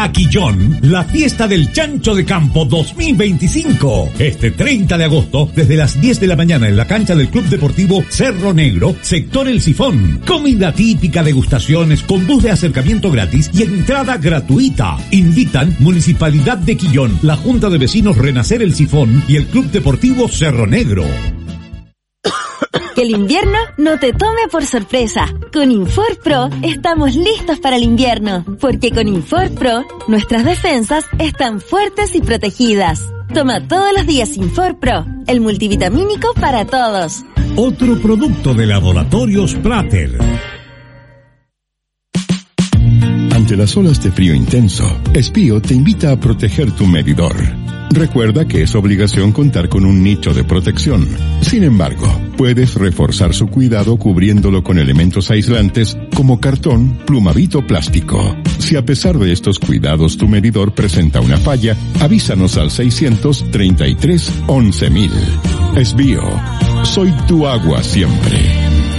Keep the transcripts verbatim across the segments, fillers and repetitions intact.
a Quillón la fiesta del Chancho de Campo dos mil veinticinco. Este treinta de agosto, desde las diez de la mañana en la cancha del Club Deportivo Cerro Negro, sector El Sifón. Comida típica, degustaciones con bus de acercamiento gratis y entrada gratuita. Invitan Municipalidad de Quillón, la Junta de Vecinos Renacer El Sifón y el Club Deportivo Cerro Negro. Que el invierno no te tome por sorpresa. Con InforPro estamos listos para el invierno, porque con InforPro nuestras defensas están fuertes y protegidas. Toma todos los días InforPro, el multivitamínico para todos. Otro producto de Laboratorios Prater. Ante las olas de frío intenso, Espío te invita a proteger tu medidor. Recuerda que es obligación contar con un nicho de protección. Sin embargo, puedes reforzar su cuidado cubriéndolo con elementos aislantes como cartón, plumavit o plástico. Si a pesar de estos cuidados tu medidor presenta una falla, avísanos al seiscientos treinta y tres once mil. Espío, soy tu agua siempre.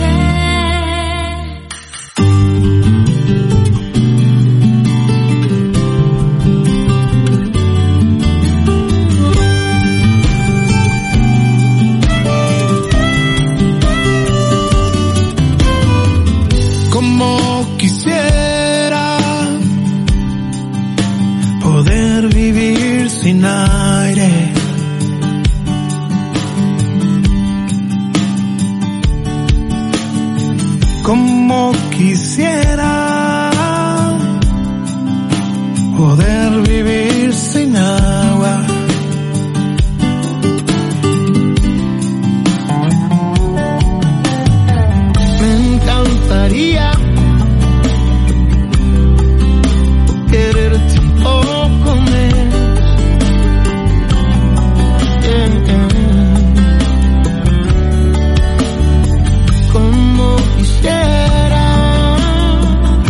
Sin aire, como quisiera poder vivir sin agua. Me encantaría quererte un poco menos. Como quisiera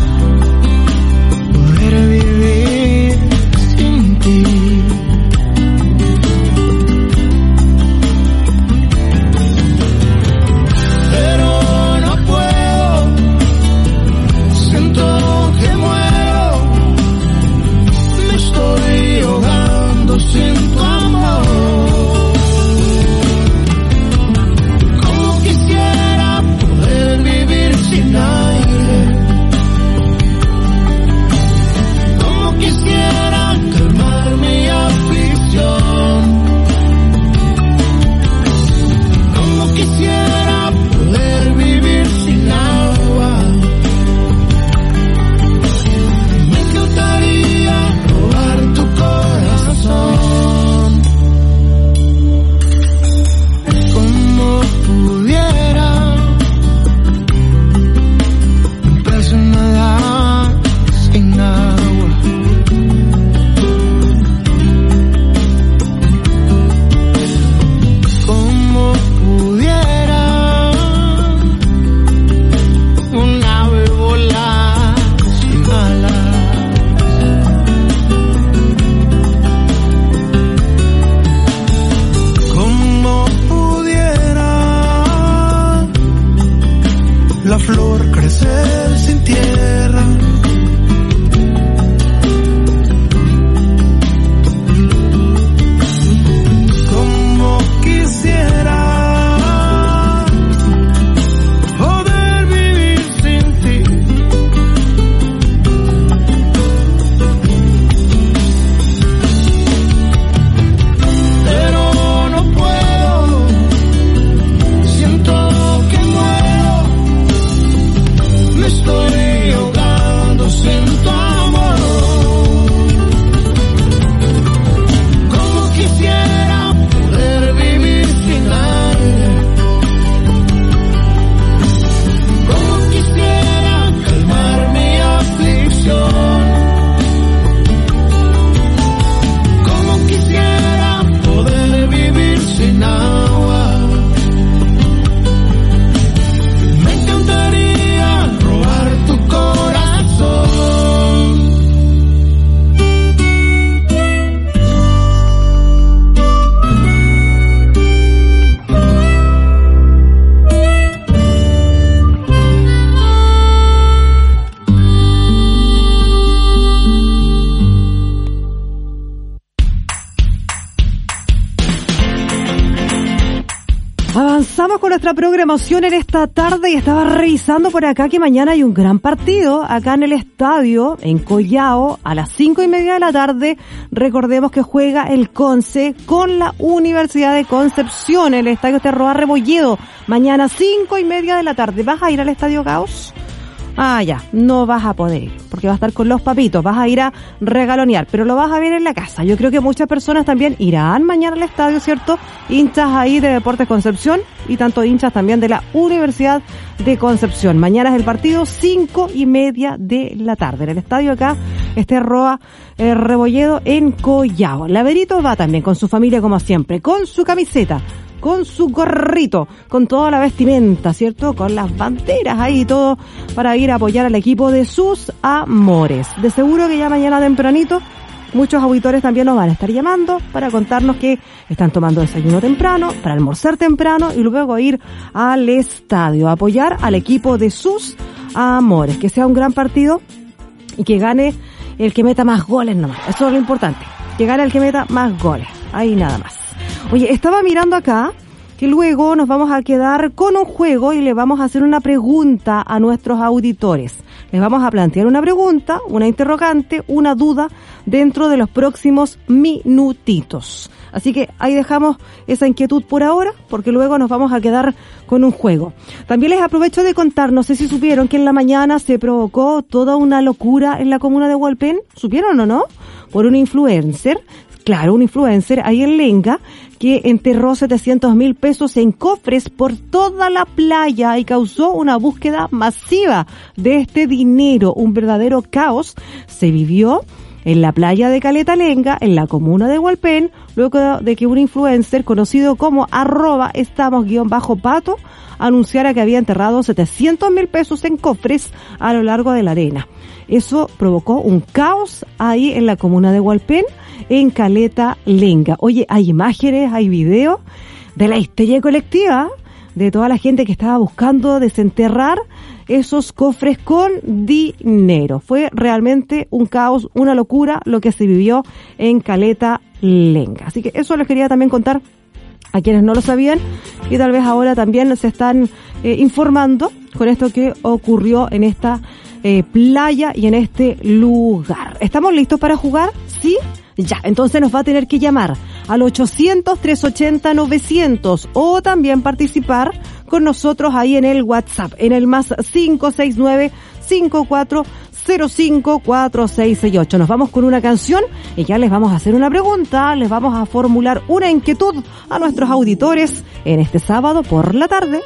Avanzamos con nuestra programación en esta tarde y estaba revisando por acá que mañana hay un gran partido acá en el estadio, en Collao, a las cinco y media de la tarde. Recordemos que juega el Conce con la Universidad de Concepción, el estadio Terroa Rebolledo, mañana cinco y media de la tarde. ¿Vas a ir al estadio Caos? Ah, ya, no vas a poder ir, porque vas a estar con los papitos, vas a ir a regalonear, pero lo vas a ver en la casa. Yo creo que muchas personas también irán mañana al estadio, ¿cierto? Hinchas ahí de Deportes Concepción y tanto hinchas también de la Universidad de Concepción. Mañana es el partido, cinco y media de la tarde. En el estadio acá, este Roa eh, Rebolledo en Collao. Laverito va también con su familia como siempre, con su camiseta, con su gorrito, con toda la vestimenta, ¿cierto? Con las banderas ahí y todo para ir a apoyar al equipo de sus amores. De seguro que ya mañana tempranito muchos auditores también nos van a estar llamando para contarnos que están tomando desayuno temprano, para almorzar temprano y luego ir al estadio a apoyar al equipo de sus amores. Que sea un gran partido y que gane el que meta más goles nomás. Eso es lo importante, que gane el que meta más goles. Ahí nada más. Oye, estaba mirando acá que luego nos vamos a quedar con un juego y le vamos a hacer una pregunta a nuestros auditores. Les vamos a plantear una pregunta, una interrogante, una duda dentro de los próximos minutitos. Así que ahí dejamos esa inquietud por ahora, porque luego nos vamos a quedar con un juego. También les aprovecho de contar, no sé si supieron que en la mañana se provocó toda una locura en la comuna de Hualpén. ¿Supieron o no? Por un influencer. Claro, un influencer ahí en Lenga que enterró setecientos mil pesos en cofres por toda la playa y causó una búsqueda masiva de este dinero. Un verdadero caos se vivió en la playa de Caleta Lenga, en la comuna de Hualpén, luego de que un influencer conocido como arroba estamos guión bajo pato anunciara que había enterrado setecientos mil pesos en cofres a lo largo de la arena. Eso provocó un caos ahí en la comuna de Hualpén, en Caleta Lenga. Oye, hay imágenes, hay videos de la histeria colectiva de toda la gente que estaba buscando desenterrar esos cofres con dinero. Fue realmente un caos, una locura lo que se vivió en Caleta Lenga. Así que eso les quería también contar a quienes no lo sabían y tal vez ahora también se están eh, informando con esto que ocurrió en esta eh, playa y en este lugar. ¿Estamos listos para jugar? ¿Sí? Ya, entonces nos va a tener que llamar al ochocientos, trescientos ochenta, novecientos o también participar con nosotros ahí en el WhatsApp, en el más cinco seis nueve, cinco cuatro cero cinco, cuatro seis seis ocho. Nos vamos con una canción y ya les vamos a hacer una pregunta, les vamos a formular una inquietud a nuestros auditores en este sábado por la tarde.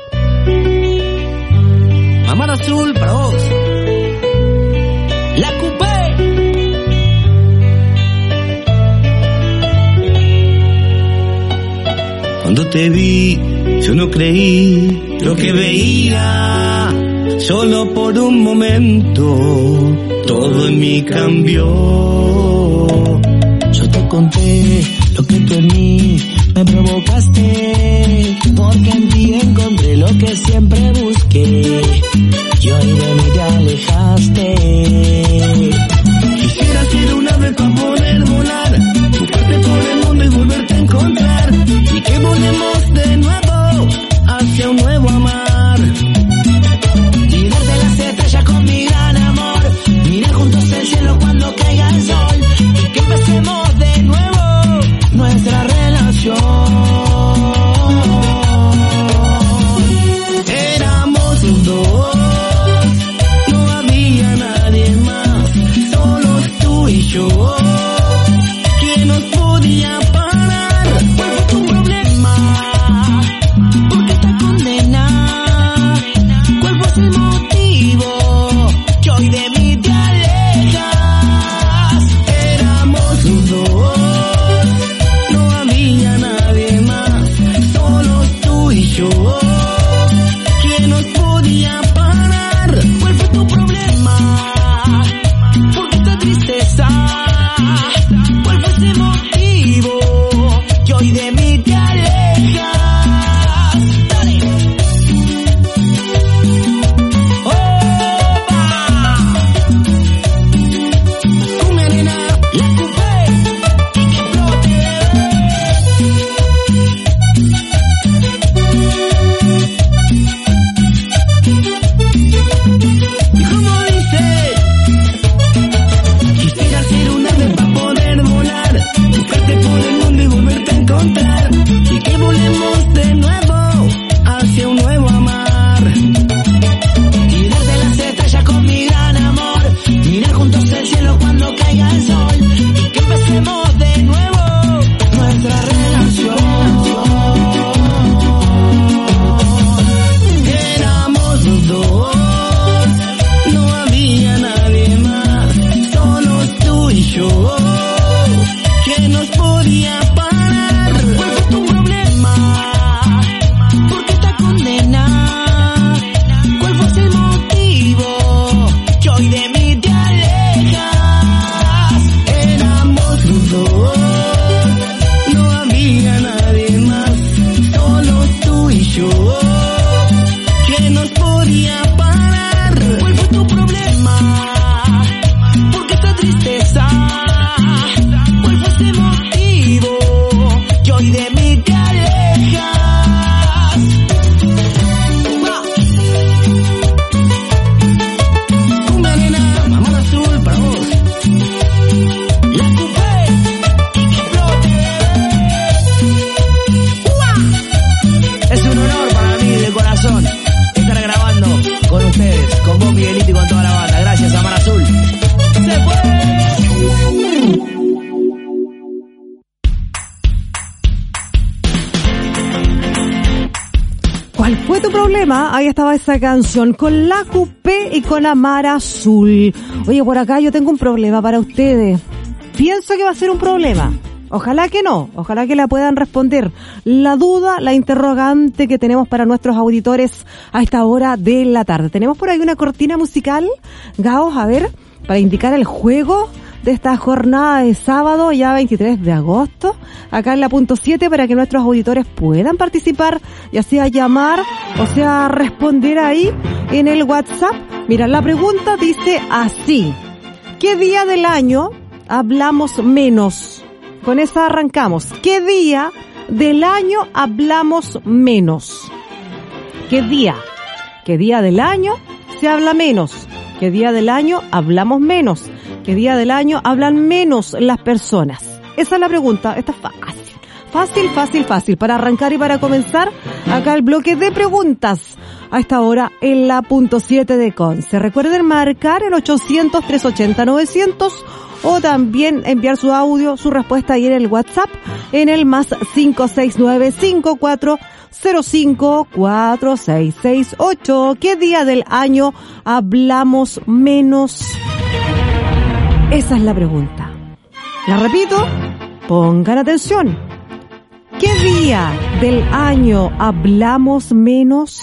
Amar Azul para vos. La Coupé. Cuando te vi, yo no creí lo que veía. Solo por un momento, todo en mí cambió. Yo te conté lo que tú en mí me provocaste, porque en ti encontré lo que siempre busqué. Y hoy de mí te alejaste. Quisiera ser un ave para poder volar, buscarte por el mundo y volverte a encontrar, y que volvemos de nuevo hacia un nuevo amar. Tirarte las estrellas con mi gran amor, mirar juntos el cielo cuando caiga el sol, y que empecemos de nuevo nuestra relación. Éramos dos, no había nadie más, solo tú y yo. ¿Quién nos podía parar? ¿Cuál fue tu problema? ¿Por qué estás condenada? ¿Cuál fue el motivo que hoy de mí te alejas? Éramos los dos, no había nadie más, solo tú y yo. ¿Quién nos podía parar? ¿Cuál fue tu problema? ¿Por qué esta tristeza? ¿Cuál fue ese motivo que hoy de mí te alejas? ¿Cuál fue tu problema? Ahí estaba esa canción con la Coupé y con Amar Azul. Oye, por acá yo tengo un problema para ustedes. Pienso que va a ser un problema. Ojalá que no, ojalá que la puedan responder. La duda, la interrogante que tenemos para nuestros auditores a esta hora de la tarde. Tenemos por ahí una cortina musical, Gaos, a ver, para indicar el juego de esta jornada de sábado, ya veintitrés de agosto, acá en la punto siete, para que nuestros auditores puedan participar, ya sea llamar o sea responder ahí en el WhatsApp. Mira, la pregunta dice así: ¿qué día del año hablamos menos? Con esa arrancamos. ¿Qué día del año hablamos menos? ¿Qué día? ¿Qué día del año se habla menos? ¿Qué día del año hablamos menos? ¿Qué día del año hablan menos las personas? Esa es la pregunta. Esta es fácil. Fácil, fácil, fácil. Para arrancar y para comenzar, acá el bloque de preguntas. A esta hora en la punto siete de Conce. Recuerden marcar el ochocientos, trescientos ochenta, novecientos o también enviar su audio, su respuesta ahí en el WhatsApp en el más cinco seis nueve, cinco cuatro cero cinco, cuatro seis seis ocho. ¿Qué día del año hablamos menos? Esa es la pregunta. La repito, pongan atención. ¿Qué día del año hablamos menos?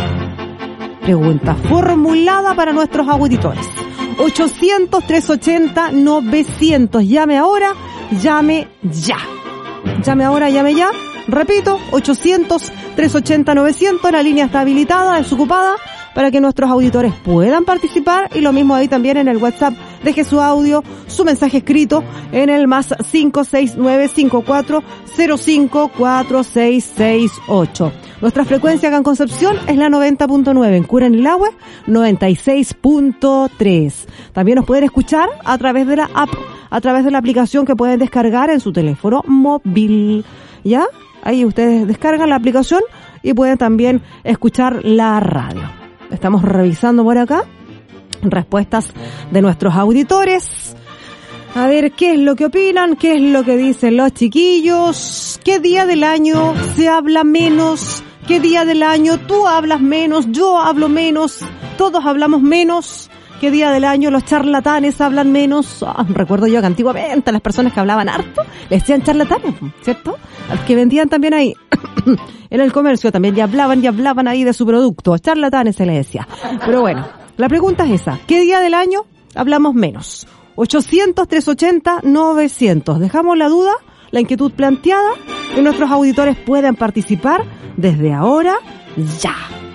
Pregunta formulada para nuestros auditores. ochocientos, trescientos ochenta, novecientos. Llame ahora, llame ya. Llame ahora, llame ya. Repito, ochocientos, trescientos ochenta, novecientos. La línea está habilitada, desocupada, para que nuestros auditores puedan participar. Y lo mismo ahí también en el WhatsApp. Deje su audio, su mensaje escrito en el más cinco seis nueve, cinco cuatro cero cinco, cuatro seis seis ocho. Nuestra frecuencia acá en Concepción es la noventa punto nueve, en Curanilahue noventa y seis punto tres. También nos pueden escuchar a través de la app, a través de la aplicación que pueden descargar en su teléfono móvil. ¿Ya? Ahí ustedes descargan la aplicación y pueden también escuchar la radio. Estamos revisando por acá respuestas de nuestros auditores. A ver qué es lo que opinan, qué es lo que dicen los chiquillos. ¿Qué día del año se habla menos? ¿Qué día del año tú hablas menos? Yo hablo menos. Todos hablamos menos. ¿Qué día del año los charlatanes hablan menos? Oh, recuerdo yo que antiguamente las personas que hablaban harto les decían charlatanes, ¿cierto? A los que vendían también ahí en el comercio también ya hablaban y hablaban ahí de su producto. Charlatanes se les decía. Pero bueno, la pregunta es esa. ¿Qué día del año hablamos menos? ochocientos, trescientos ochenta, novecientos. Dejamos la duda, la inquietud planteada, y nuestros auditores puedan participar desde ahora ya.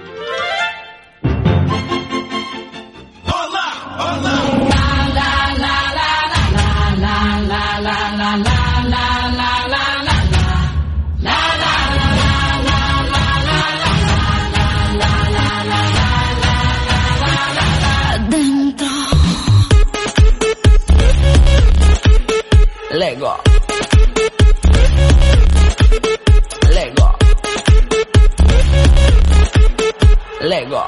Lego. Lego. Lego.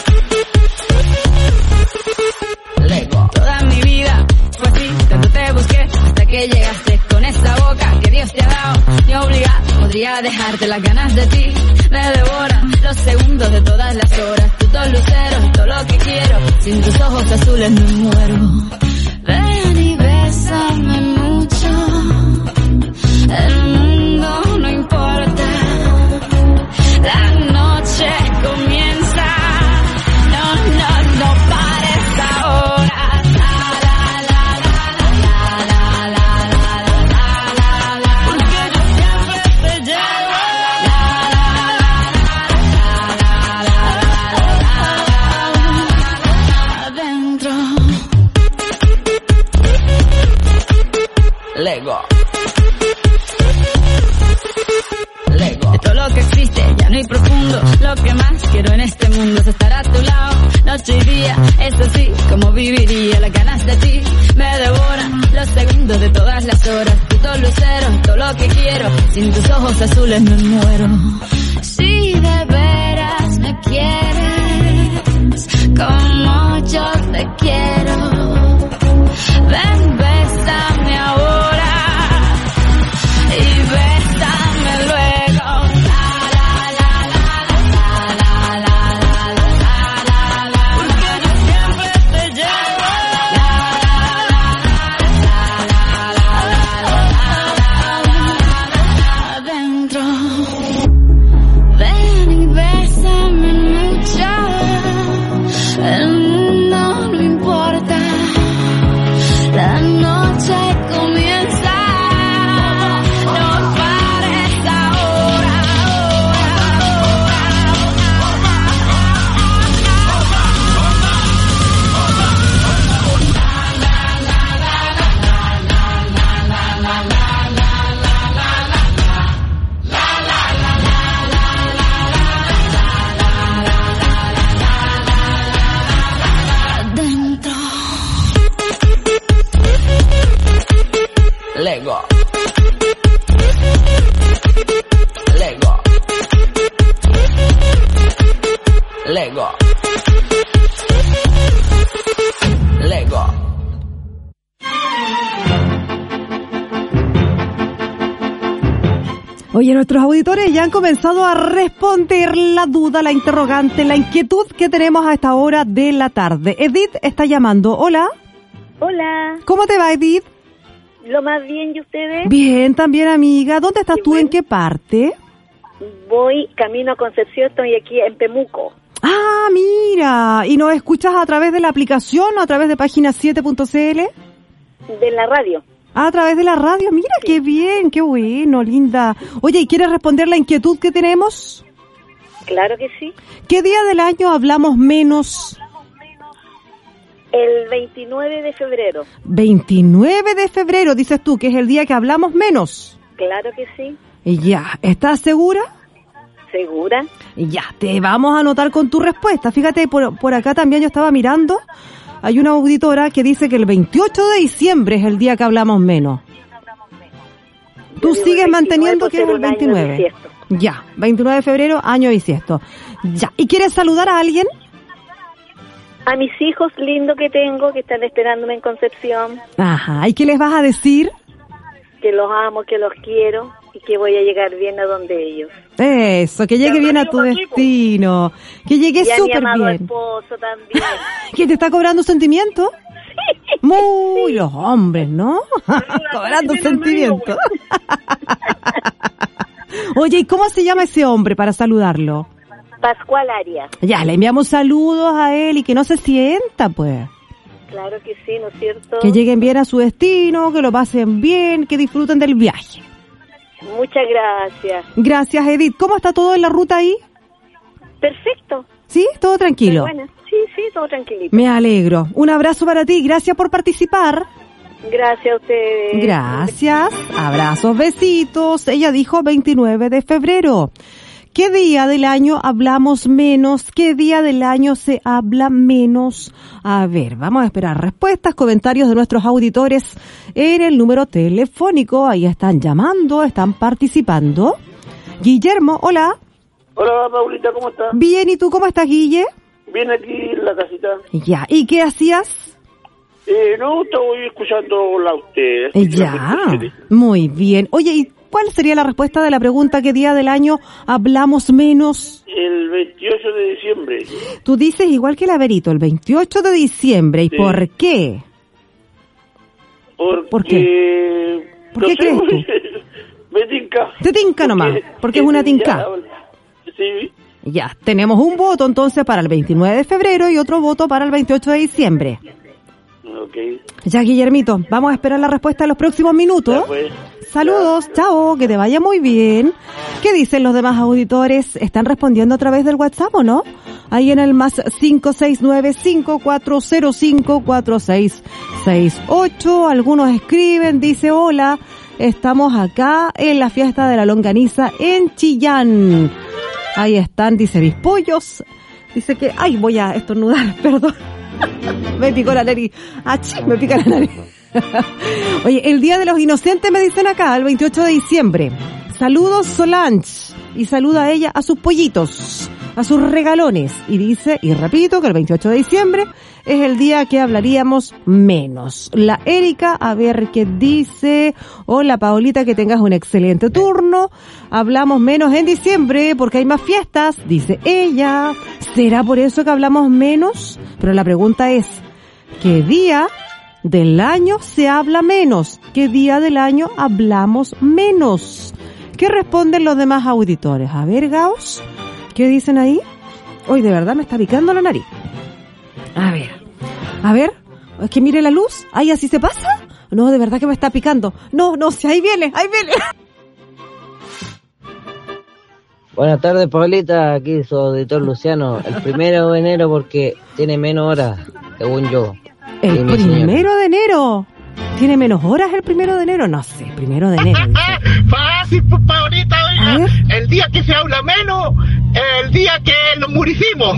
Lego. Toda mi vida fue así, tanto te busqué hasta que llegaste con esa boca que Dios te ha dado. Ni obligado podría dejarte, las ganas de ti me devoran los segundos de todas las horas. Tú dos luceros, todo lo que quiero, sin tus ojos azules me muero. Ven y bésame mucho, el mundo no importa, la noche comienza, no, no, no pares ahora. La, la, la, la, la, la, la, la, la, la, la, porque yo siempre te llevo. La, la, la, la, la, la, la, la, adentro. Lego. Lego. De todo lo que existe ya no hay profundo. Lo que más quiero en este mundo es estar a tu lado, noche y día. Es así como viviría. Las ganas de ti me devoran los segundos de todas las horas. Tú todo lucero, todo lo que quiero. Sin tus ojos azules me muero. Si de veras me quieres como yo te quiero, ven, bésame ahora y bésame luego. La, la, la, la, la, Oye, nuestros auditores ya han comenzado a responder la duda, la interrogante, la inquietud que tenemos a esta hora de la tarde. Edith está llamando. Hola. Hola. ¿Cómo te va, Edith? Lo más bien, ¿y ustedes? Bien, también, amiga. ¿Dónde estás Qué tú? bueno. ¿En qué parte? Voy camino a Concepción, estoy aquí en Pemuco. Ah, mira. ¿Y nos escuchas a través de la aplicación o a través de página siete punto c l? De la radio. Ah, a través de la radio. Mira, sí. Qué bien, qué bueno, linda. Oye, ¿y quieres responder la inquietud que tenemos? Claro que sí. ¿Qué día del año hablamos menos? El veintinueve de febrero. veintinueve de febrero, dices tú, que es el día que hablamos menos. Claro que sí. Ya, ¿estás segura? ¿Segura? Ya, te vamos a anotar con tu respuesta. Fíjate, por, por acá también yo estaba mirando. Hay una auditora que dice que el veintiocho de diciembre es el día que hablamos menos. Tú sigues manteniendo que es el veintinueve. Ya, veintinueve de febrero, año bisiesto. Ya, ¿y quieres saludar a alguien? A mis hijos lindos que tengo, que están esperándome en Concepción. Ajá, ¿y qué les vas a decir? Que los amo, que los quiero y que voy a llegar bien a donde ellos. Eso, que llegue bien a tu destino. Que llegue súper bien. Y a mi amado esposo también. ¿Que te está cobrando sentimiento? Sí. Muy, los hombres, ¿no? Cobrando sentimiento. Oye, ¿y cómo se llama ese hombre para saludarlo? Pascual Arias. Ya, le enviamos saludos a él y que no se sienta, pues. Claro que sí, ¿no es cierto? Que lleguen bien a su destino, que lo pasen bien, que disfruten del viaje. Muchas gracias. Gracias, Edith. ¿Cómo está todo en la ruta ahí? Perfecto. ¿Sí? ¿Todo tranquilo? Bueno, sí, sí, todo tranquilito. Me alegro. Un abrazo para ti. Gracias por participar. Gracias a ustedes. Gracias. Abrazos, besitos. Ella dijo veintinueve de febrero. ¿Qué día del año hablamos menos? ¿Qué día del año se habla menos? A ver, vamos a esperar respuestas, comentarios de nuestros auditores en el número telefónico. Ahí están llamando, están participando. Guillermo, hola. Hola, Paulita, ¿cómo estás? Bien, ¿y tú cómo estás, Guille? Bien, aquí en la casita. Ya, ¿y qué hacías? Eh, no, estoy escuchándola a usted. Ya, muy bien. Oye, ¿y cuál sería la respuesta de la pregunta qué día del año hablamos menos? El veintiocho de diciembre. Tú dices igual que el Averito, el veintiocho de diciembre. ¿Y sí. por qué? Porque, ¿Por qué? ¿Por qué no crees sé, tú? Me tinca. Te tinca nomás, porque, porque es una tinca. Sí. Ya, tenemos un voto entonces para el veintinueve de febrero y otro voto para el veintiocho de diciembre. Okay. Ya, Guillermito, vamos a esperar la respuesta en los próximos minutos. Ya, pues. Saludos, ya. Chao, que te vaya muy bien. ¿Qué dicen los demás auditores? ¿Están respondiendo a través del WhatsApp o no? Ahí en el más cinco seis nueve, cinco cuatro cero cinco, cuatro seis seis ocho. Algunos escriben, dice, hola, estamos acá en la fiesta de la longaniza en Chillán. Ahí están, dice, mis pollos. Dice que, ay, voy a estornudar, perdón. Me picó la nariz. ¡Achí! Me pica la nariz. Oye, el Día de los Inocentes me dicen acá, el veintiocho de diciembre. Saludos, Solange. Y saluda a ella a sus pollitos, a sus regalones. Y dice, y repito, que el veintiocho de diciembre es el día que hablaríamos menos. La Erika, a ver qué dice. Hola, Paolita, que tengas un excelente turno. Hablamos menos en diciembre porque hay más fiestas, dice ella. ¿Será por eso que hablamos menos? Pero la pregunta es, ¿qué día del año se habla menos? ¿Qué día del año hablamos menos? ¿Qué responden los demás auditores? A ver, Gauss, ¿qué dicen ahí? Hoy de verdad me está picando la nariz. A ver, a ver, es que mire la luz. ¿Ahí así se pasa? No, de verdad que me está picando. No, no, si ahí viene, ahí viene. Buenas tardes, Paulita, aquí su auditor Luciano. El primero de enero porque tiene menos horas, según yo. El primero de enero. ¿Tiene menos horas el primero de enero? No sé, primero de enero. Fácil, pues, Paulita, oiga. El día que se habla menos, el día que nos muricimos.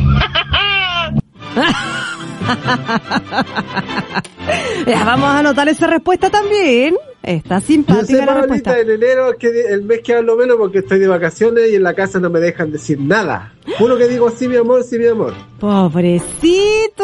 Ya, vamos a anotar esa respuesta también. Está simpática Yo sé, la respuesta. En enero es que el mes que hablo menos porque estoy de vacaciones y en la casa no me dejan decir nada. Juro que digo sí, mi amor, sí, mi amor.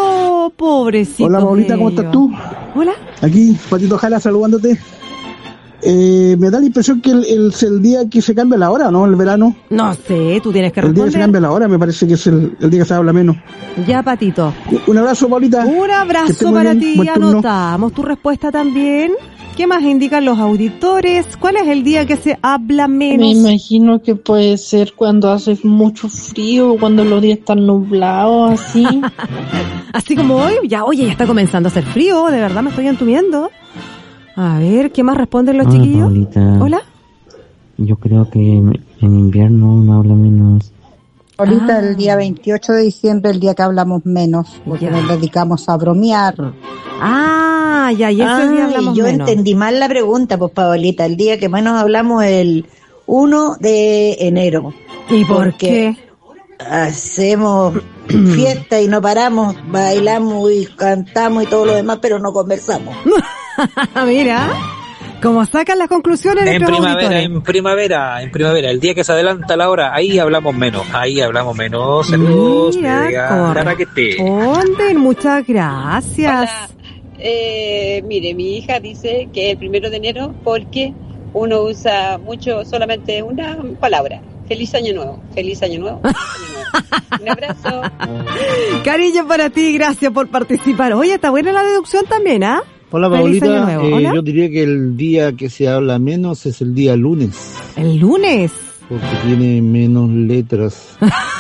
Pobrecito, pobrecito. Hola, Paulita, ¿cómo estás tú? Hola. Aquí, Patito Jala, saludándote. Eh, me da la impresión que el, el, es el día que se cambia la hora, ¿no? El verano. No sé, tú tienes que responder. El día que se cambia la hora, me parece que es el, el día que se habla menos. Ya, Patito. Un abrazo, Paulita. Un abrazo para bien. ti. Anotamos tu respuesta también. ¿Qué más indican los auditores? ¿Cuál es el día que se habla menos? Me imagino que puede ser cuando hace mucho frío, cuando los días están nublados, así. Así como hoy, ya, oye, ya está comenzando a hacer frío, de verdad me estoy entumiendo. A ver, ¿qué más responden los Hola, chiquillos? Paulita. Hola. Yo creo que en invierno uno habla menos. Ahorita ah. el día veintiocho de diciembre, el día que hablamos menos, porque ya. nos dedicamos a bromear. Ah, ya, y ese ah, día hablamos yo menos. Yo entendí mal la pregunta, pues, Paolita. El día que menos hablamos es el primero de enero. ¿Y por qué? Hacemos fiesta y no paramos, bailamos y cantamos y todo lo demás, pero no conversamos. Mira, como sacan las conclusiones de en primavera, en primavera, en primavera, el día que se adelanta la hora, ahí hablamos menos, ahí hablamos menos. Saludos, Mira, corresponden, muchas gracias. Hola. Eh, mire, mi hija dice que el primero de enero porque uno usa mucho, solamente una palabra. Feliz año nuevo, feliz año nuevo, año nuevo. Un abrazo. Cariño para ti, gracias por participar. Oye, está buena la deducción también, ¿ah? ¿eh? Hola, Paulita. Eh, ¿Hola? Yo diría que el día que se habla menos es el día lunes. ¿El lunes? Porque tiene menos letras.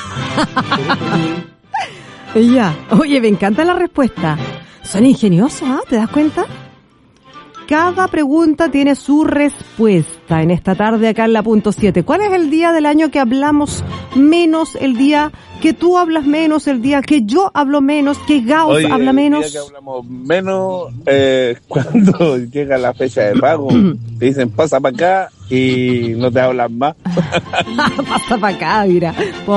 Ya. Oye, me encanta la respuesta. Son ingeniosos, ¿ah? ¿Te das cuenta? Cada pregunta tiene su respuesta en esta tarde acá en la punto siete. ¿Cuál es el día del año que hablamos menos? El día que tú hablas menos, el día que yo hablo menos, que Gauss Oye, habla menos. El día que hablamos menos eh, cuando llega la fecha de pago. Te dicen pasa para acá y no te hablan más. Pasa para acá, mira.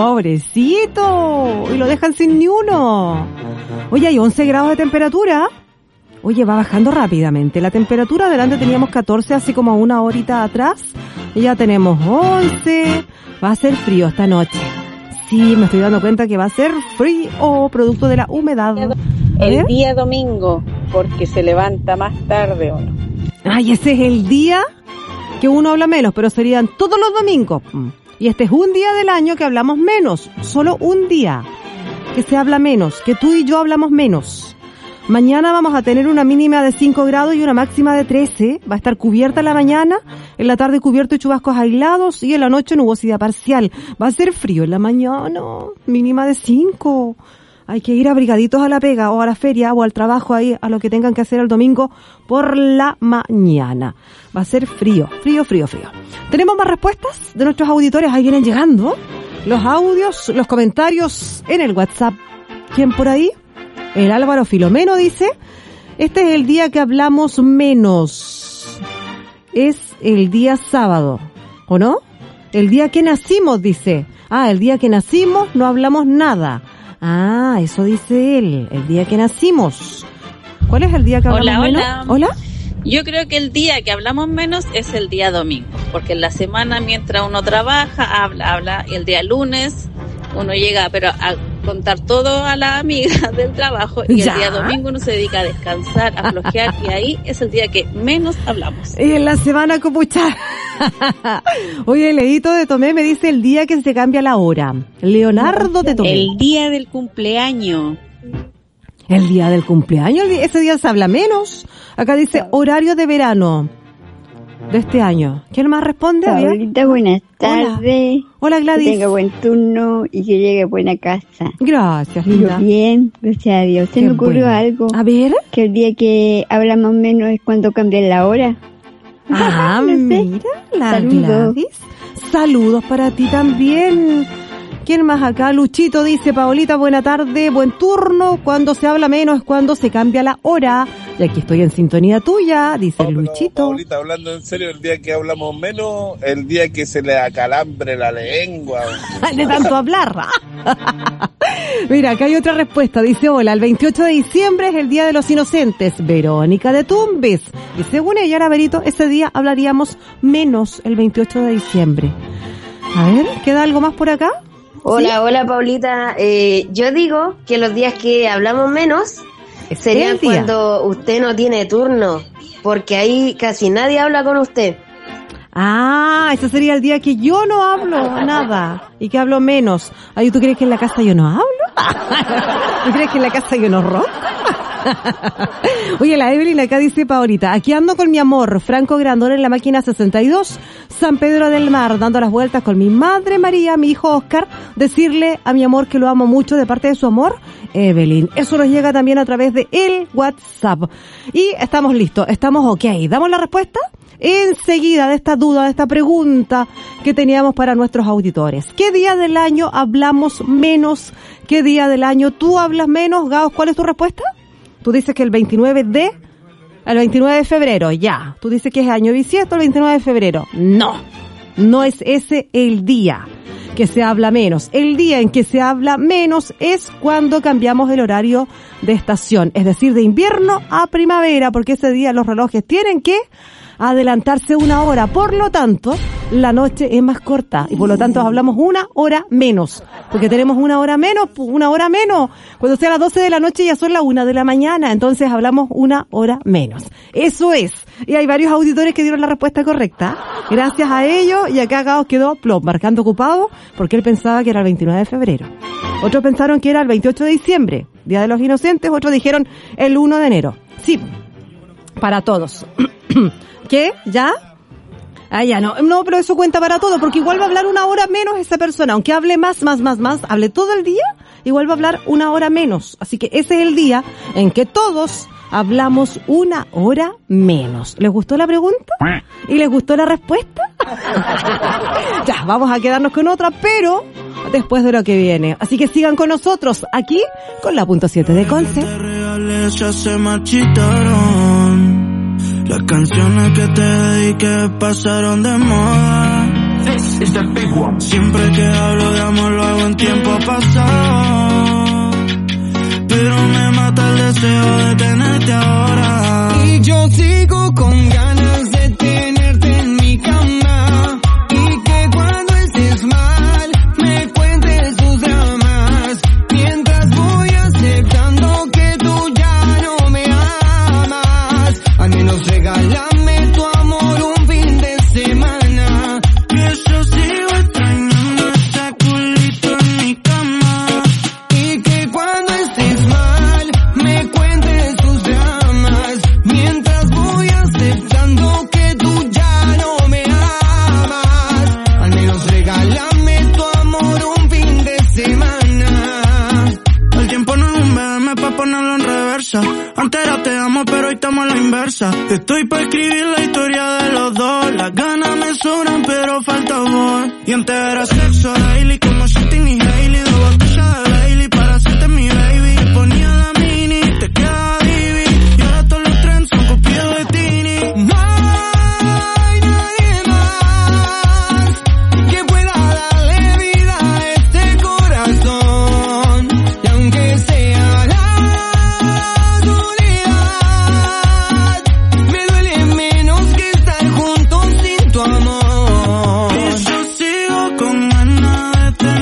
Pobrecito. Y lo dejan sin ni uno. Oye, hay once grados de temperatura. Oye, va bajando rápidamente. La temperatura delante teníamos catorce, así como una horita atrás. Y ya tenemos once. Va a ser frío esta noche. Sí, me estoy dando cuenta que va a ser frío, producto de la humedad. El día domingo, porque se levanta más tarde, ¿o no? Ay, ese es el día que uno habla menos, pero serían todos los domingos. Y este es un día del año que hablamos menos. Solo un día que se habla menos, que tú y yo hablamos menos. Mañana vamos a tener una mínima de cinco grados y una máxima de trece. Va a estar cubierta en la mañana, en la tarde cubierto y chubascos aislados y en la noche nubosidad parcial. Va a ser frío en la mañana, mínima de cinco. Hay que ir abrigaditos a la pega o a la feria o al trabajo ahí, a lo que tengan que hacer el domingo por la mañana. Va a ser frío, frío, frío, frío. ¿Tenemos más respuestas de nuestros auditores? Ahí vienen llegando los audios, los comentarios en el WhatsApp. ¿Quién por ahí? El Álvaro Filomeno dice, este es el día que hablamos menos. Es el día sábado, ¿o no? El día que nacimos, dice. Ah, el día que nacimos no hablamos nada. Ah, eso dice él, el día que nacimos. ¿Cuál es el día que hablamos hola, menos? Hola, hola. Yo creo que el día que hablamos menos es el día domingo, porque en la semana mientras uno trabaja, habla, habla, y el día lunes uno llega pero a contar todo a la amiga del trabajo y ya. El día domingo uno se dedica a descansar, a flojear y ahí es el día que menos hablamos. Y en la semana copuchar. Oye, Leito de Tomé me dice el día que se cambia la hora. Leonardo de Tomé. El día del cumpleaños. El día del cumpleaños, ese día se habla menos. Acá dice horario de verano de este año. ¿Quién más responde? Ahorita buenas tardes. Hola, Hola Gladys. Que tenga buen turno y que llegue a buena casa. Gracias, linda. Yo bien, gracias a Dios. Se me ocurrió bueno. algo. A ver. Que el día que hablamos menos es cuando cambia la hora. Ah, no mira, la Saludos. Gladys. Saludos para ti también. ¿Quién más acá? Luchito dice, Paolita, buena tarde, buen turno. Cuando se habla menos es cuando se cambia la hora. Y aquí estoy en sintonía tuya, dice no, Luchito. Paolita, hablando en serio, el día que hablamos menos, el día que se le acalambre la lengua. De tanto hablar. Mira, acá hay otra respuesta. Dice, hola, el veintiocho de diciembre es el Día de los Inocentes. Verónica de Tumbes. Y según ella, Araberito, ese día hablaríamos menos el veintiocho de diciembre. A ver, ¿queda algo más por acá? Hola, ¿Sí? hola Paulita. Eh, yo digo que los días que hablamos menos serían cuando usted no tiene turno porque ahí casi nadie habla con usted. Ah, ese sería el día que yo no hablo nada y que hablo menos. Ay, ¿tú crees que en la casa yo no hablo? ¿Tú crees que en la casa yo no ronco? Oye, la Evelyn acá dice Paolita, aquí ando con mi amor, Franco Grandón en la máquina sesenta y dos, San Pedro del Mar, dando las vueltas con mi madre María, mi hijo Oscar, decirle a mi amor que lo amo mucho de parte de su amor, Evelyn. Eso nos llega también a través de el WhatsApp. Y estamos listos, estamos ok. ¿Damos la respuesta? Enseguida de esta duda, de esta pregunta que teníamos para nuestros auditores. ¿Qué día del año hablamos menos? ¿Qué día del año tú hablas menos? Gaos, ¿cuál es tu respuesta? Tú dices que el veintinueve de... El veintinueve de febrero, ya. Tú dices que es año bisiesto el veintinueve de febrero. No, no es ese el día que se habla menos. El día en que se habla menos es cuando cambiamos el horario de estación, es decir, de invierno a primavera, porque ese día los relojes tienen que adelantarse una hora. Por lo tanto, la noche es más corta y por lo tanto hablamos una hora menos. Porque tenemos una hora menos, una hora menos. Cuando sea las doce de la noche ya son las una de la mañana, entonces hablamos una hora menos. Eso es. Y hay varios auditores que dieron la respuesta correcta. Gracias a ellos, y acá Gaos quedó plop, marcando ocupado, porque él pensaba que era el veintinueve de febrero. Otros pensaron que era el veintiocho de diciembre, Día de los Inocentes, otros dijeron el uno de enero. Sí, para todos. ¿Qué? ¿Ya? Ah, ya, no. No, pero eso cuenta para todo, porque igual va a hablar una hora menos esa persona. Aunque hable más, más, más, más, hable todo el día, igual va a hablar una hora menos. Así que ese es el día en que todos hablamos una hora menos. ¿Les gustó la pregunta? ¿Y les gustó la respuesta? Ya, vamos a quedarnos con otra, pero después de lo que viene. Así que sigan con nosotros aquí con la punto siete de Conce. Ya se marchitaron. Las canciones que te dediqué pasaron de moda. Siempre que hablo de amor lo hago en tiempo pasado, pero me mata el deseo de tenerte ahora. Y yo sigo con ganas de tenerte en mi cama, y que cuando estés mal me cuentes tus dramas, mientras voy aceptando que tú ya no me amas. Al menos regálame tu amor un fin de semana, que yo sigo extrañando ese culito en mi cama, y que cuando estés mal me cuentes tus dramas, mientras voy aceptando que tú ya no me amas. Al menos regálame tu amor un fin de semana. El tiempo no es un B M pa' ponerlo en reversa. Antes era te amo, pero hoy estamos a la inversa. Estoy pa' escribir la historia de los dos. Las ganas me sobran, pero falta amor. Y antes era sexo daily, como Shitting y Hailey. Dos botellas de Bailey para hacerte mi baby. Te ponía la mini, te quedaba divi, y ahora todos los trends son copiados de Tini. No hay nadie más que pueda darle vida a este corazón. Y aunque sea la soledad, me duele menos que estar juntos sin tu amor. Y yo sigo con ganas de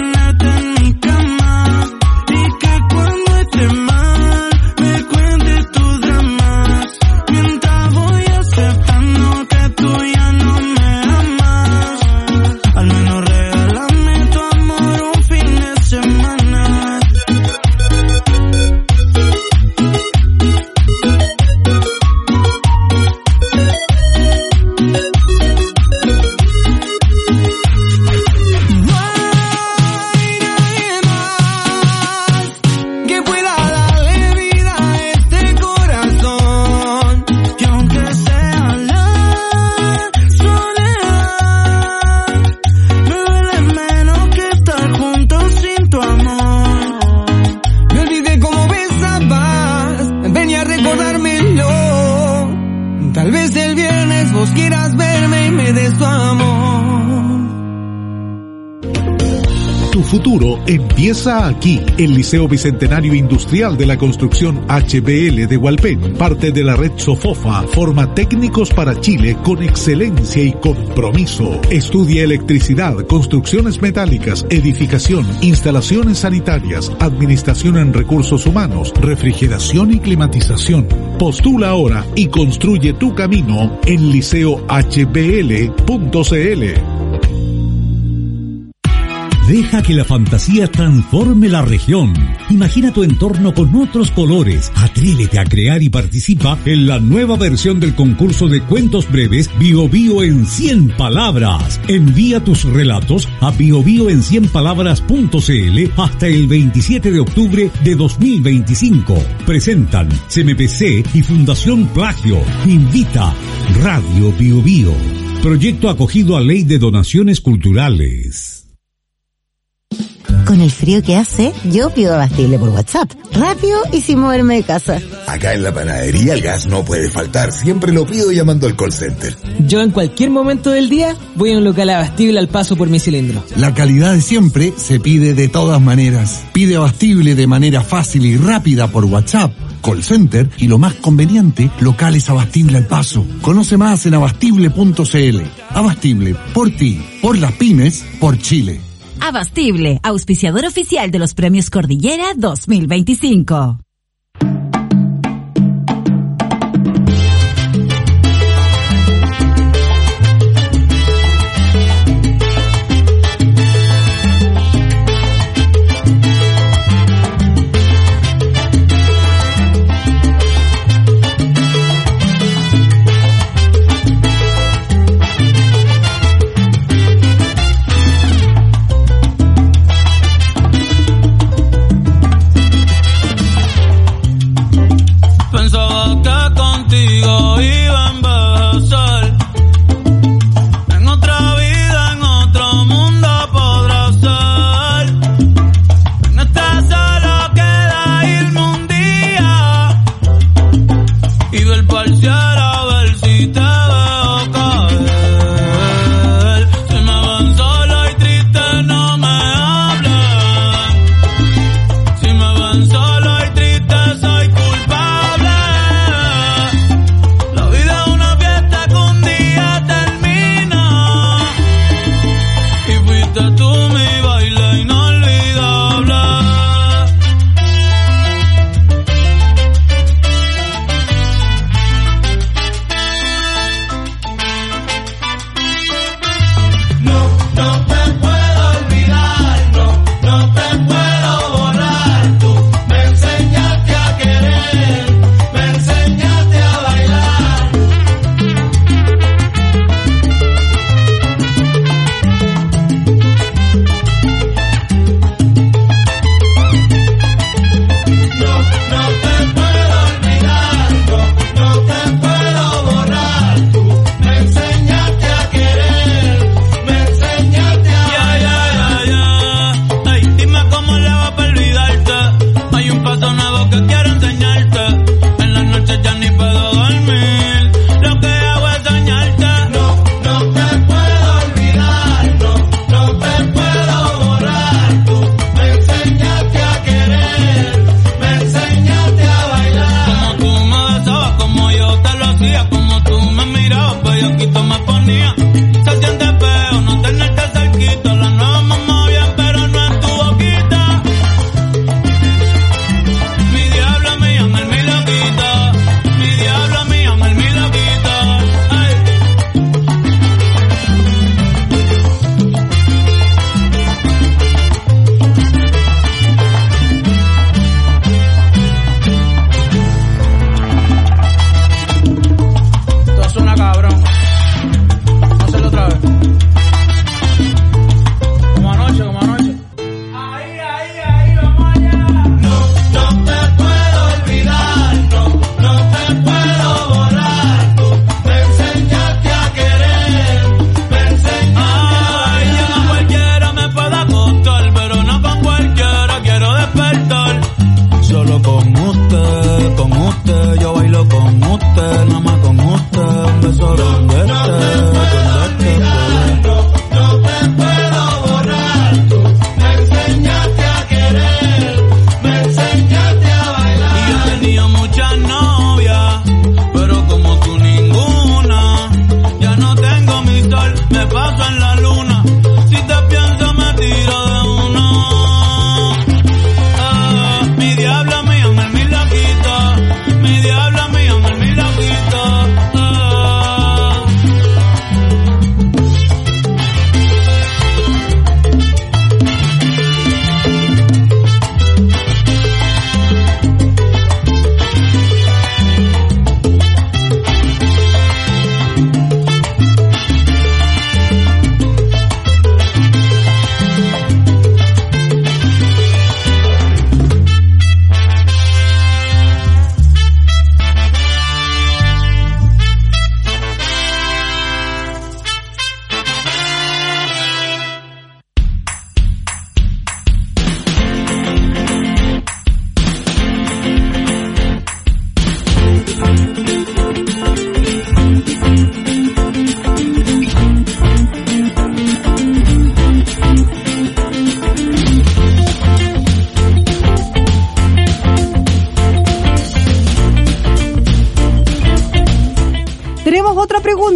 Tu futuro empieza aquí. El Liceo Bicentenario Industrial de la Construcción H B L de Hualpén, parte de la red Sofofa, forma técnicos para Chile con excelencia y compromiso. Estudia electricidad, construcciones metálicas, edificación, instalaciones sanitarias, administración en recursos humanos, refrigeración y climatización. Postula ahora y construye tu camino en liceo h b l punto c l. Deja que la fantasía transforme la región. Imagina tu entorno con otros colores. Atrévete a crear y participa en la nueva versión del concurso de cuentos breves Bio Bio en cien palabras. Envía tus relatos a biobio en cien palabras punto c l hasta el veintisiete de octubre de dos mil veinticinco. Presentan C M P C y Fundación Plagio. Invita Radio Bio Bio. Proyecto acogido a Ley de Donaciones Culturales. Con el frío que hace, yo pido Abastible por WhatsApp, rápido y sin moverme de casa. Acá en la panadería el gas no puede faltar, siempre lo pido llamando al call center. Yo en cualquier momento del día voy a un local Abastible al paso por mi cilindro. La calidad de siempre se pide de todas maneras. Pide Abastible de manera fácil y rápida por WhatsApp, call center y lo más conveniente, locales Abastible al paso. Conoce más en abastible punto c l. Abastible, por ti, por las pymes, por Chile. Abastible, auspiciador oficial de los Premios Cordillera dos mil veinticinco.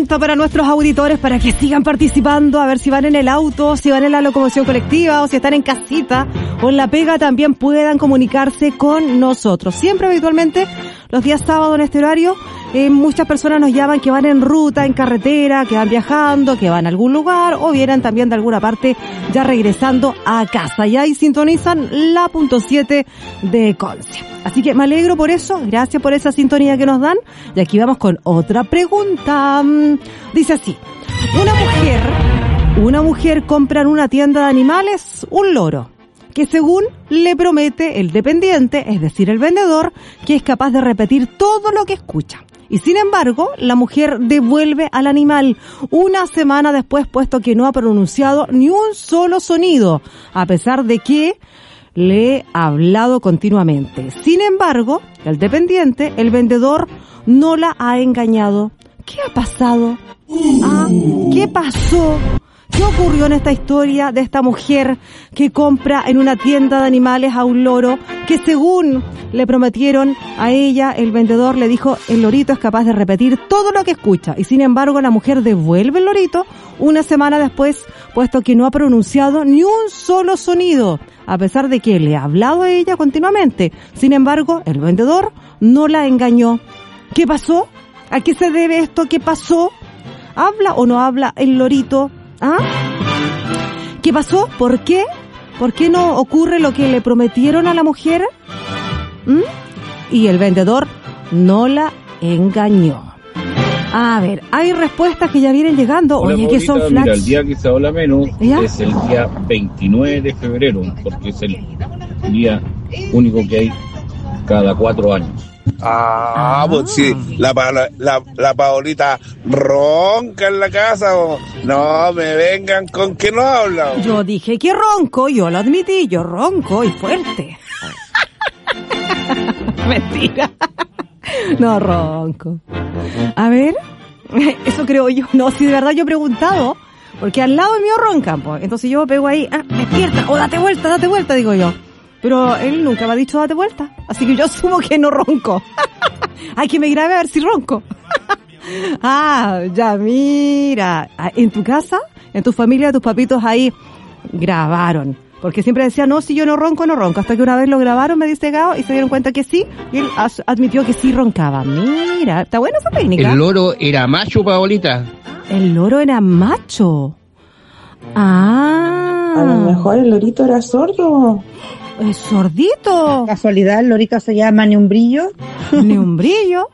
pregunta para nuestros auditores para que sigan participando, a ver si van en el auto, si van en la locomoción colectiva o si están en casita o en la pega, también puedan comunicarse con nosotros. Siempre habitualmente los días sábados en este horario eh, muchas personas nos llaman que van en ruta, en carretera, que van viajando, que van a algún lugar o vienen también de alguna parte ya regresando a casa. Y ahí sintonizan la punto siete de Conce. Así que me alegro por eso, gracias por esa sintonía que nos dan. Y aquí vamos con otra pregunta. Dice así: una mujer, una mujer compra en una tienda de animales un loro que según le promete el dependiente, es decir, el vendedor, que es capaz de repetir todo lo que escucha. Y sin embargo, la mujer devuelve al animal una semana después, puesto que no ha pronunciado ni un solo sonido, a pesar de que le ha hablado continuamente. Sin embargo, el dependiente, el vendedor, no la ha engañado. ¿Qué ha pasado? ¿Ah? ¿Qué pasó? ¿Qué ocurrió en esta historia de esta mujer que compra en una tienda de animales a un loro que según le prometieron a ella, el vendedor le dijo el lorito es capaz de repetir todo lo que escucha y sin embargo la mujer devuelve el lorito una semana después, puesto que no ha pronunciado ni un solo sonido, a pesar de que le ha hablado a ella continuamente? Sin embargo, el vendedor no la engañó. ¿Qué pasó? ¿A qué se debe esto? ¿Qué pasó? ¿Habla o no habla el lorito? ¿Ah? ¿Qué pasó? ¿Por qué? ¿Por qué no ocurre lo que le prometieron a la mujer? ¿Mm? Y el vendedor no la engañó. A ver, hay respuestas que ya vienen llegando. Hola, Oye, Paulita, que son flash. Mira, el día que se habla menos ¿Ya? es el día veintinueve de febrero, porque es el día único que hay cada cuatro años. Ah, pues sí, la, la, la, la Paolita ronca en la casa o no me vengan con que no habla. Yo dije que ronco, yo lo admití, yo ronco y fuerte. Mentira. No ronco. A ver, eso creo yo. No, si de verdad yo he preguntado, porque al lado mío roncan, pues. Entonces yo pego ahí, ah, despierta, o date vuelta, date vuelta, digo yo. Pero él nunca me ha dicho date vuelta, así que yo asumo que no ronco. Hay que me grabe a ver si ronco. Ah, ya mira, en tu casa, en tu familia, tus papitos ahí grabaron. Porque siempre decía, no, si yo no ronco, no ronco. Hasta que una vez lo grabaron, me dice Gao, y se dieron cuenta que sí, y él as- admitió que sí roncaba. Mira, está buena esa técnica. El loro era macho, Paolita. El loro era macho. Ah. A lo mejor el lorito era sordo. ¿Es sordito? Casualidad, el lorito se llama Ni un brillo. Ni un brillo.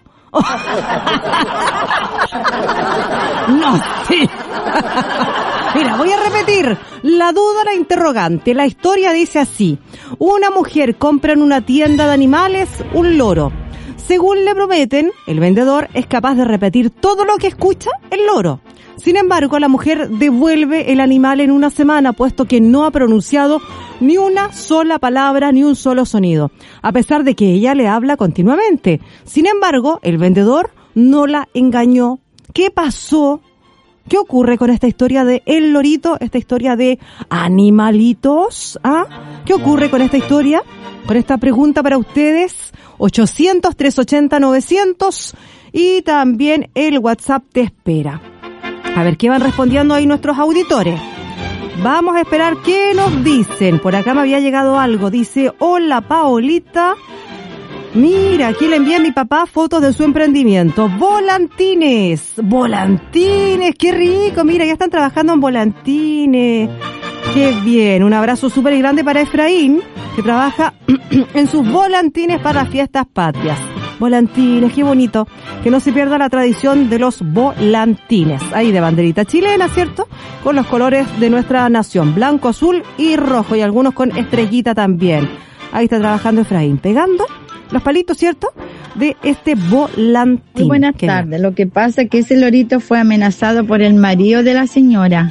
No, sí. Mira, voy a repetir. La duda, la interrogante. La historia dice así. Una mujer compra en una tienda de animales un loro. Según le prometen, el vendedor es capaz de repetir todo lo que escucha el loro. Sin embargo, la mujer devuelve el animal en una semana, puesto que no ha pronunciado ni una sola palabra, ni un solo sonido, a pesar de que ella le habla continuamente. Sin embargo, el vendedor no la engañó. ¿Qué pasó? ¿Qué ocurre con esta historia de el lorito, esta historia de animalitos? ¿Ah? ¿Qué ocurre con esta historia? Con esta pregunta para ustedes, ochocientos, trescientos ochenta, novecientos, y también el WhatsApp te espera. A ver qué van respondiendo ahí nuestros auditores. Vamos a esperar qué nos dicen. Por acá me había llegado algo. Dice, hola Paolita. Mira, aquí le envié a mi papá fotos de su emprendimiento. Volantines. Volantines, qué rico. Mira, ya están trabajando en volantines. Qué bien. Un abrazo súper grande para Efraín, que trabaja en sus volantines para fiestas patrias. Volantines, qué bonito. Que no se pierda la tradición de los volantines. Ahí de banderita chilena, ¿cierto? Con los colores de nuestra nación. Blanco, azul y rojo. Y algunos con estrellita también. Ahí está trabajando Efraín, pegando los palitos, ¿cierto? De este volantín. Muy buenas Qué tardes. bien. Lo que pasa es que ese lorito fue amenazado por el marido de la señora.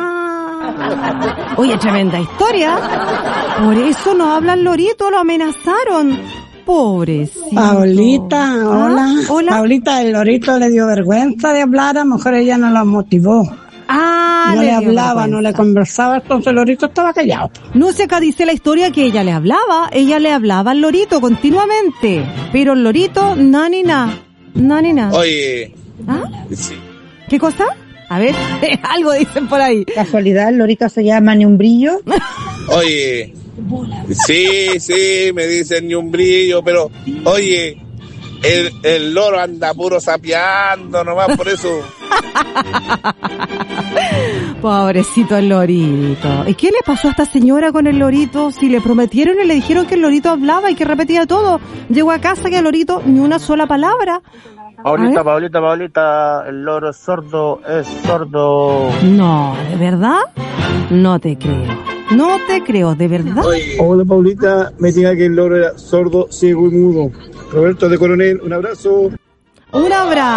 Ah. Oye, tremenda historia. Por eso no hablan lorito, lo amenazaron. Pobrecito. Paulita, hola. ¿Ah? Hola. Paulita, el lorito le dio vergüenza de hablar, a lo mejor ella no lo motivó. Ah, no le, dio hablaba, vergüenza. no le conversaba, entonces el lorito estaba callado. No sé, acá dice la historia que ella le hablaba, ella le hablaba al lorito continuamente, pero el lorito, na ni na, na ni na. Oye, ¿Ah? sí. ¿Qué cosa? A ver, algo dicen por ahí. ¿Casualidad el lorito se llama Ni un brillo? Oye, sí, sí, me dicen Ni un brillo, pero, oye, el, el loro anda puro sapeando nomás, por eso. Pobrecito el lorito. ¿Y qué le pasó a esta señora con el lorito? Si le prometieron y le dijeron que el lorito hablaba y que repetía todo. Llegó a casa que el lorito ni una sola palabra. Paulita, Paulita, Paulita, el loro es sordo, es sordo. No, ¿de verdad? No te creo. No te creo, ¿de verdad? Hola, Paulita, me diga que el loro era sordo, ciego y mudo. Roberto de Coronel, un abrazo. Un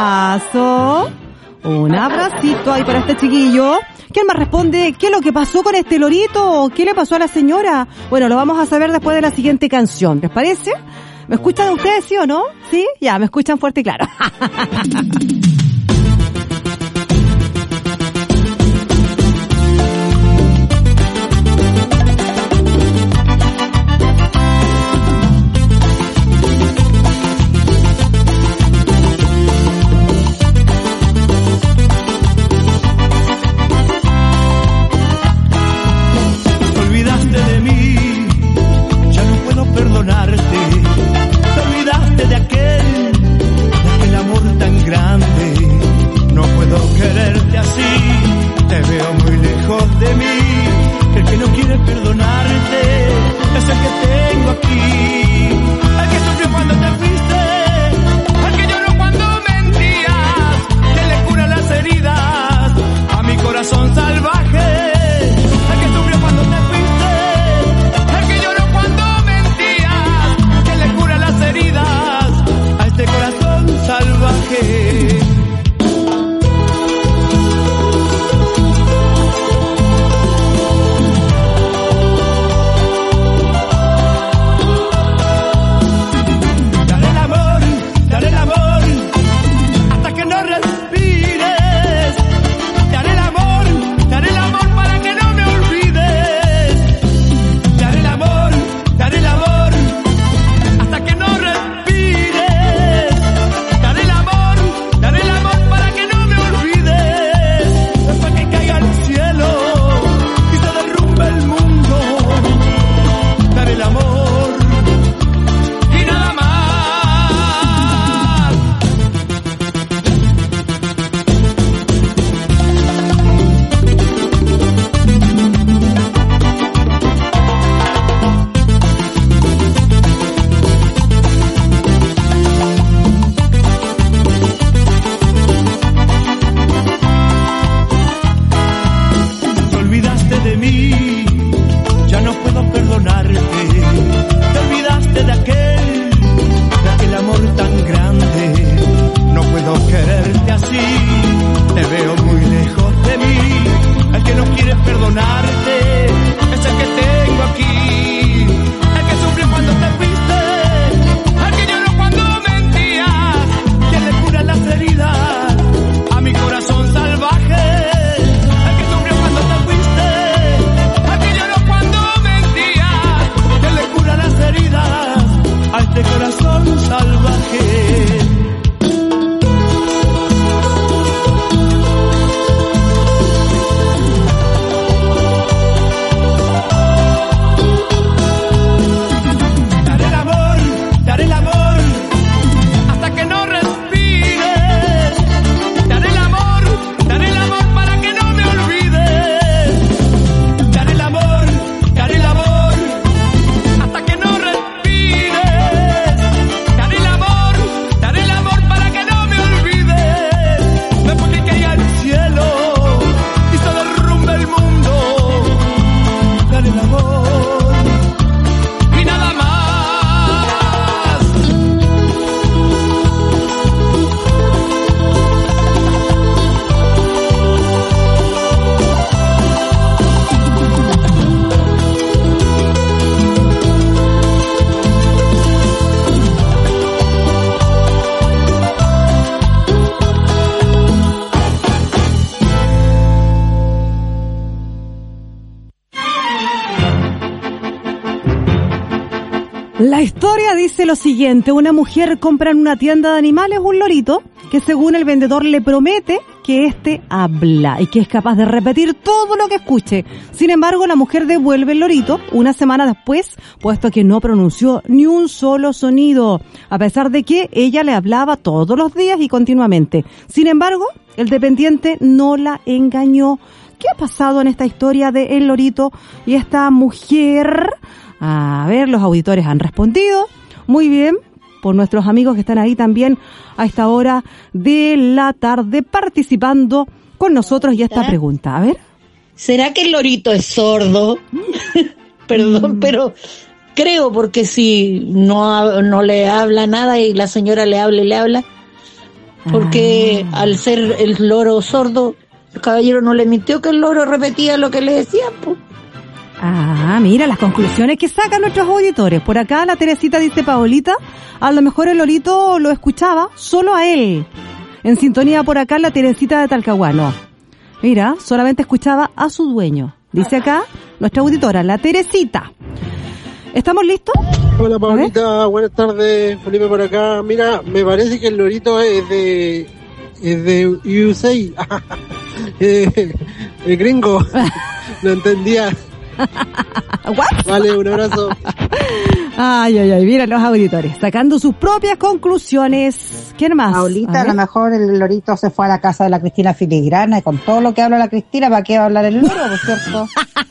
abrazo. Un abracito ahí para este chiquillo. ¿Quién más responde? ¿Qué es lo que pasó con este lorito? ¿Qué le pasó a la señora? Bueno, lo vamos a saber después de la siguiente canción, ¿les parece? ¿Me escuchan ustedes, sí o no? ¿Sí? Ya, me escuchan fuerte y claro. La historia dice lo siguiente: una mujer compra en una tienda de animales un lorito que según el vendedor le promete que éste habla y que es capaz de repetir todo lo que escuche. Sin embargo, la mujer devuelve el lorito una semana después, puesto que no pronunció ni un solo sonido, a pesar de que ella le hablaba todos los días y continuamente. Sin embargo, el dependiente no la engañó. ¿Qué ha pasado en esta historia de el lorito y esta mujer? A ver, los auditores han respondido. Muy bien, por nuestros amigos que están ahí también a esta hora de la tarde participando con nosotros y esta pregunta. A ver. ¿Será que el lorito es sordo? Perdón, mm. pero creo, porque si no, no le habla nada y la señora le habla y le habla, porque ah. al ser el loro sordo, el caballero no le mintió que el loro repetía lo que le decían, pues. Ah, mira las conclusiones que sacan nuestros auditores. Por acá la Teresita dice, Paolita, a lo mejor el lorito lo escuchaba solo a él. En sintonía por acá la Teresita de Talcahuano. Mira, solamente escuchaba a su dueño. Dice acá nuestra auditora, la Teresita. ¿Estamos listos? Hola Paolita, buenas tardes, Felipe por acá. Mira, me parece que el lorito es de es de U S A. eh, el gringo. No entendía. ¿What? Vale, un abrazo. Ay, ay, ay, mira los auditores sacando sus propias conclusiones. ¿Quién más? Paulita, a, a lo mejor el lorito se fue a la casa de la Cristina Filigrana y con todo lo que habla la Cristina, ¿para qué va a hablar el loro, por cierto?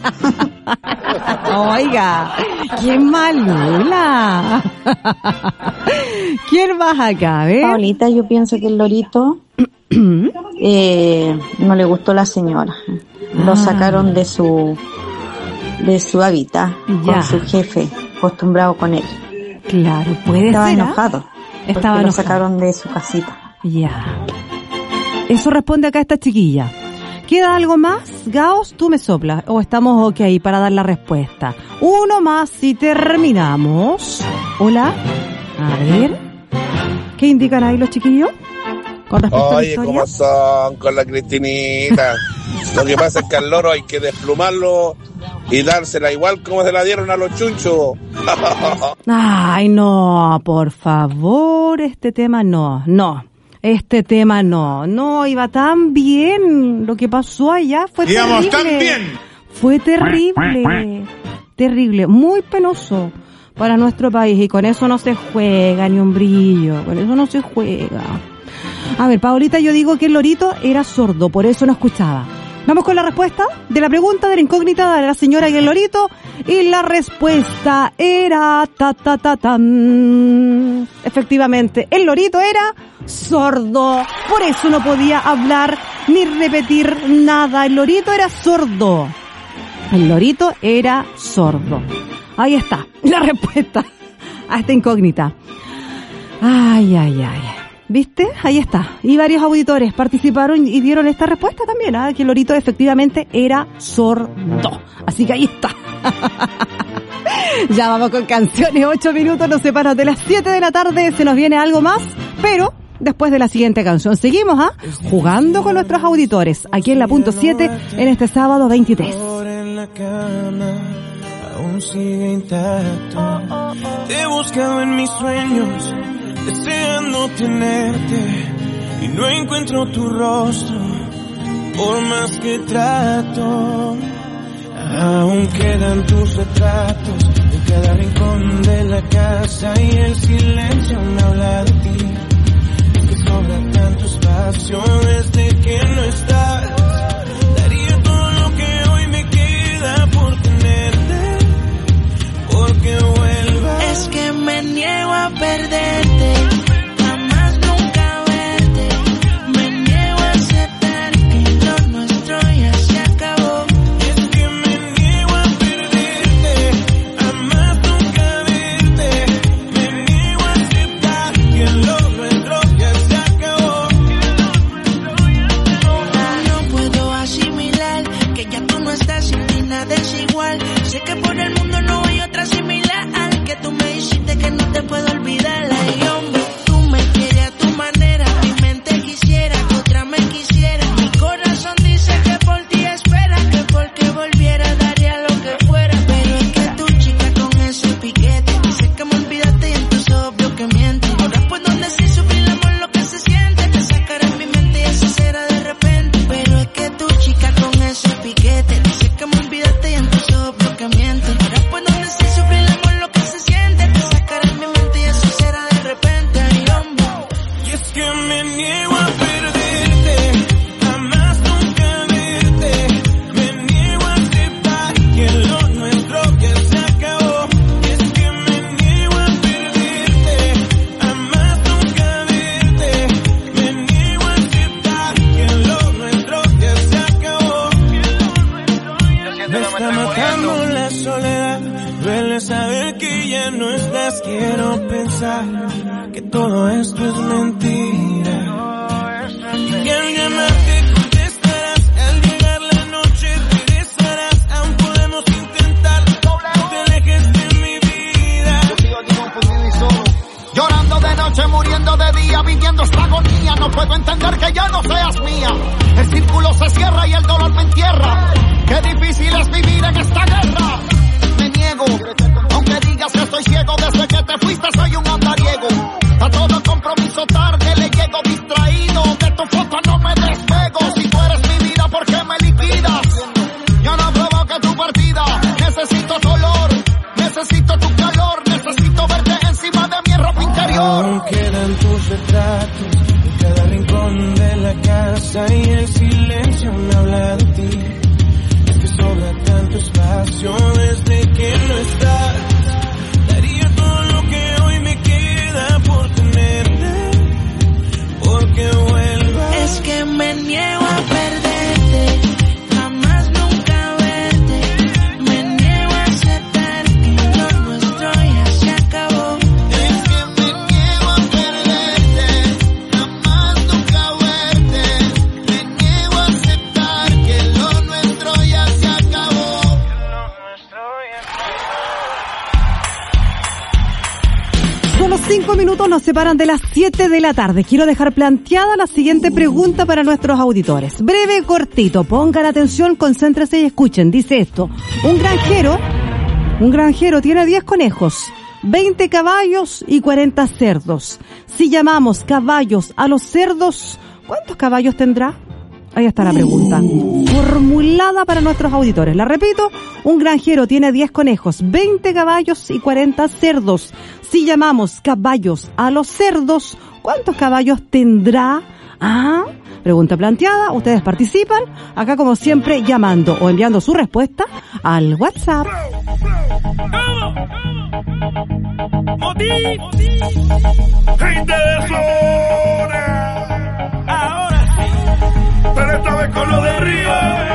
Oiga, ¡qué malula! ¿Quién más acá? ¿Ves? Paulita, yo pienso que el lorito eh, no le gustó la señora. Lo sacaron de su de su hábitat con su jefe, acostumbrado con él. Claro, puede Estaba ser. enojado. ¿eh? Estaba enojado. Lo sacaron de su casita. Ya. Eso responde acá esta chiquilla. ¿Queda algo más? Gaos, tú me soplas. O estamos ok para dar la respuesta. Uno más y terminamos. Hola. A ver. ¿Qué indican ahí los chiquillos? Con respecto Oye, a la historia. ¿cómo son con la Cristinita? Lo que pasa es que al loro hay que desplumarlo y dársela igual como se la dieron a los chunchos. Ay, no, por favor, este tema no, no. Este tema no, no, iba tan bien. Lo que pasó allá fue Íbamos terrible. tan bien. Fue terrible, terrible, muy penoso para nuestro país. Y con eso no se juega ni un brillo, con eso no se juega. A ver, Paolita, yo digo que el lorito era sordo, por eso no escuchaba. Vamos con la respuesta de la pregunta de la incógnita de la señora y el lorito. Y la respuesta era ta ta ta tan. Efectivamente, el lorito era sordo. Por eso no podía hablar ni repetir nada. El lorito era sordo. El lorito era sordo. Ahí está, la respuesta a esta incógnita. Ay, ay, ay. ¿Viste? Ahí está. Y varios auditores participaron y dieron esta respuesta también, ¿eh? Que el lorito efectivamente era sordo. Así que ahí está. Ya vamos con canciones. Ocho minutos nos separan de las siete de la tarde. Se nos viene algo más, pero después de la siguiente canción. Seguimos, ¿ah? ¿eh? Jugando con nuestros auditores. Aquí en la punto siete en este sábado veintitrés. Aún sigue intacto. Te he buscado en mis sueños, deseando tenerte, y no encuentro tu rostro, por más que trato. Aún quedan tus retratos en cada rincón de la casa, y el silencio me habla de ti. Es que sobra tanto espacio desde que no estás. Daría todo lo que hoy me queda por tenerte, porque vuelvas. Es que me niego a perderte, jamás nunca verte. Me niego a aceptar que lo nuestro ya se acabó. Es que me niego a perderte, jamás nunca verte. Me niego a aceptar que lo nuestro ya se acabó. No puedo asimilar que ya tú no estás, sin ti nada es igual. Sé que por el mundo no hay otra similar, que tú me dijiste que no te puedo olvidar. Duele saber que ya no estás, quiero pensar que todo esto es mentira. Y al llamarte contestarás, al llegar la noche regresarás, aún podemos intentar, no te alejes de mi vida. Yo sigo aquí confundido y solo, llorando de noche, muriendo de día, viviendo esta agonía, no puedo entender que ya no seas mía. El círculo se cierra y el dolor me entierra, qué difícil es vivir en esta guerra. Me niego, aunque digas que estoy ciego, desde que te fuiste soy un andariego. A todo compromiso tarde le llego distraído, de tu foto no me despego. Si tú eres mi vida, ¿por qué me liquidas? Yo no provoqué tu partida, necesito tu olor, necesito tu calor, necesito verte encima de mi ropa interior. Aún quedan tus retratos en cada rincón de la casa y el silencio me habla de ti. Es que sobra tanto espacio desde que no estás. Daría todo lo que hoy me queda por tenerte, porque vuelvas. Es que me niego a perderte, jamás nunca verte. Me niego a aceptar que lo nuestro ya se acabó. Es que me niego a perderte, jamás nunca verte. Me niego a aceptar que lo nuestro ya se acabó. Solo cinco minutos nos separan de las siete de la tarde. Quiero dejar planteada la siguiente pregunta para nuestros auditores. Breve, cortito, pongan atención, concéntrense y escuchen. Dice esto: un granjero, un granjero tiene diez conejos, veinte caballos y cuarenta cerdos. Si llamamos caballos a los cerdos, ¿cuántos caballos tendrá? Ahí está la pregunta, formulada para nuestros auditores. La repito, un granjero tiene diez conejos, veinte caballos y cuarenta cerdos. Si llamamos caballos a los cerdos, ¿cuántos caballos tendrá? Ah, pregunta planteada, ustedes participan, acá como siempre llamando o enviando su respuesta al WhatsApp. Gente de zona, ahora sí, pero esta vez con lo de Río.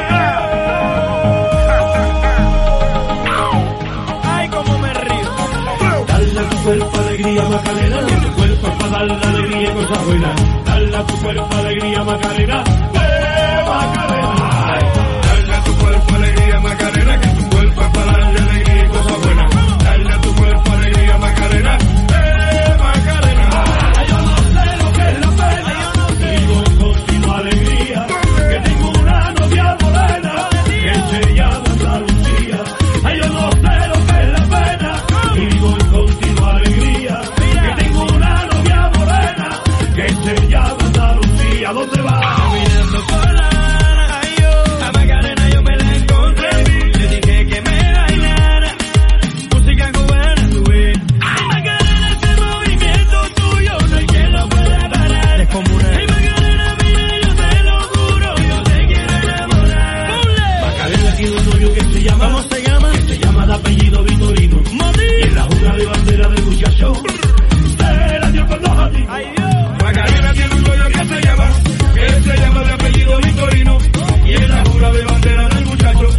Ay, cómo me río. Dale a tu cuerpo alegría, Macarena, tu cuerpo es para darle alegría y cosas buenas. Dale a tu cuerpo alegría, Macarena, eh, Macarena. Dale a tu cuerpo alegría, Macarena, que tu cuerpo es para darle alegría y cosas buenas. Dale a tu cuerpo alegría, Macarena, eh, Macarena. Yo no sé lo que es la pena, digo continua alegría, que tengo una novia morena que se llama Andalucía. Ay, yo no sé lo que es la pena, digo continua alegría, que tengo una novia morena que se llama Andalucía. ¿Dónde va? Caminando por la Habana, ay, yo, a Macarena yo me la encontré, le dije que me bailara música cubana, tú ves. Ay, Macarena, ese movimiento tuyo no hay quien lo pueda parar. Es como una... Ay, Macarena, mira, yo te lo juro, yo te quiero enamorar. Macarena tiene un novio que se llama, ¿cómo se llama? Que se llama de apellido Vitorino. Mati. Y en la jura de bandera del muchacho se la dio con dos a ti. Macarena tiene un novio que se llama, que se llama de apellido Vitorino. Y en la jura de bandera del muchacho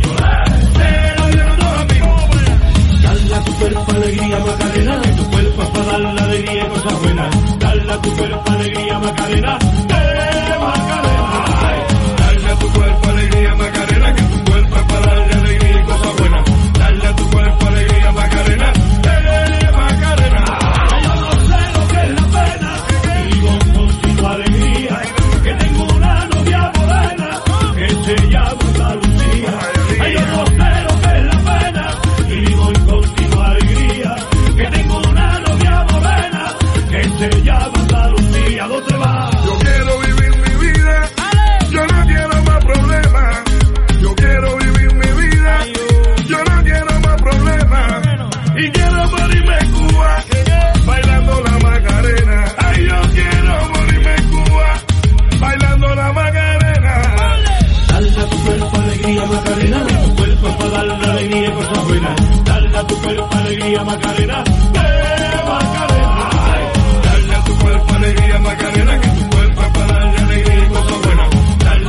se la dio con dos amigos. Dale a tu cuerpo alegría, Macarena, que tu cuerpo es para darle alegría y cosas buenas. Dale a tu cuerpo alegría, Macarena, eh, Macarena. Dale a tu cuerpo alegría, Macarena, que tu cuerpo es para darle alegría y cosas buenas. Dale a tu cuerpo alegría, Macarena, eh, Macarena. Yo no sé lo que es la pena, digo continua alegría, que tengo una novia morena que se llama Andalucía. Ay, yo no sé lo que es la pena, y digo en continua alegría, que tengo una novia morena que se llama Andalucía. ¿Dónde va? Yo quiero vivir mi vida, yo no quiero más problemas. Yo quiero vivir mi vida, yo no quiero más problemas. Y quiero morirme en Cuba, bailando la Macarena. Ay, yo quiero morirme en Cuba, bailando la Macarena. Dale a tu cuerpo alegría, Macarena, tu cuerpo es para darle alegría y cosas buenas. Dale a tu cuerpo alegría, Macarena, eh,